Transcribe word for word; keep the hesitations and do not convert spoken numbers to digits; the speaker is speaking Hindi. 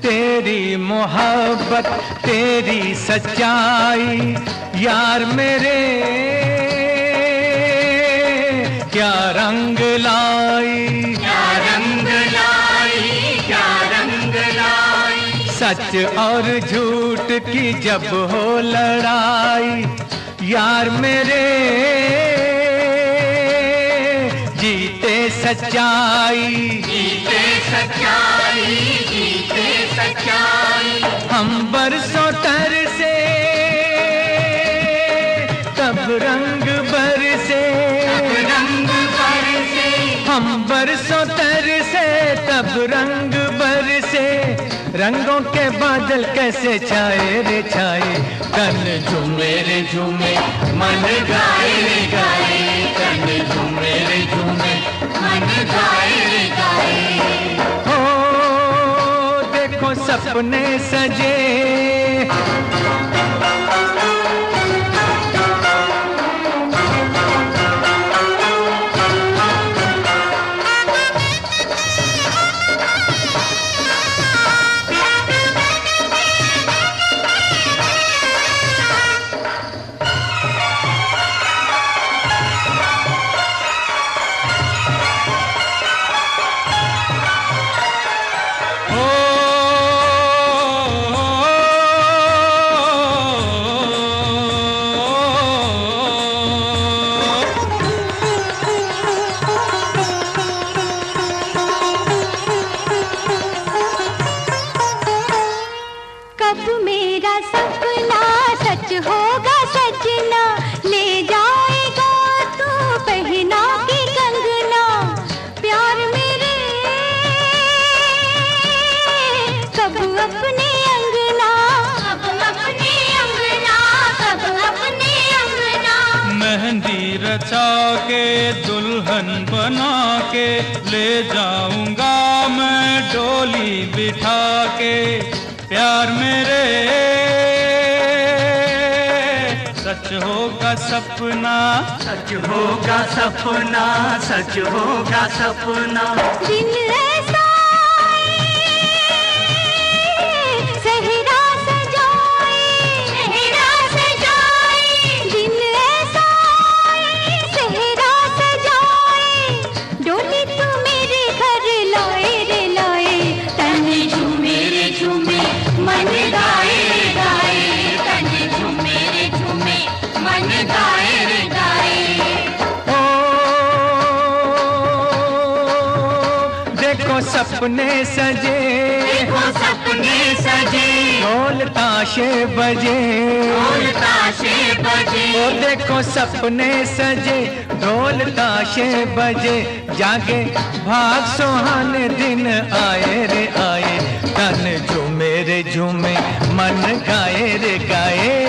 तेरी मोहब्बत तेरी सच्चाई यार मेरे क्या रंग लाई, क्या रंग लाई, क्या रंग लाई। सच और झूठ की जब हो लड़ाई यार मेरे जीते सच्चाई, जीते सच्चाई, जीते सच्चाई। हम बरसों तरसे तब रंग बरसे, तब रंग बरसे, हम बरसों तरसे तब रंग बरसे। रंगों के बादल कैसे छाए रे छाए, तन झूमे रे झूमे मन गाए रे गाए, तन झूमे रे झूमे मन गाए रे गाए। हो देखो सपने सजे, कब मेरा सपना सच होगा सजना, ले जाएगा तू पहना के कंगना। प्यार मेरे कब अपने अंगना, कब अपने अंगना, कब अपने अंगना। मेहंदी रचा के दुल्हन बना के ले जाऊंगा मैं डोली बिठा के। प्यार मेरे सच होगा सपना, सच होगा सपना, सच होगा सपना। दिन ऐसा सहरा सजाए, सहरा सजाए। दिन ऐसा सहरा सजाए, डोली तू मेरे घर लाए रे लाए। तन झूमे रे झूमे मन गाए रे गाए, तन झूमे रे झूमे मन गाए रे गाए। ओ देखो सपने सजे, देखो सपने सजे, ढोल ताशे बजे, ढोल ताशे बजे। ओ देखो सपने सजे ढोल ताशे बजे। जागे भाग सुहाने दिन आए रे आए, तन झूमे रे झूमे मन गाए रे गाए।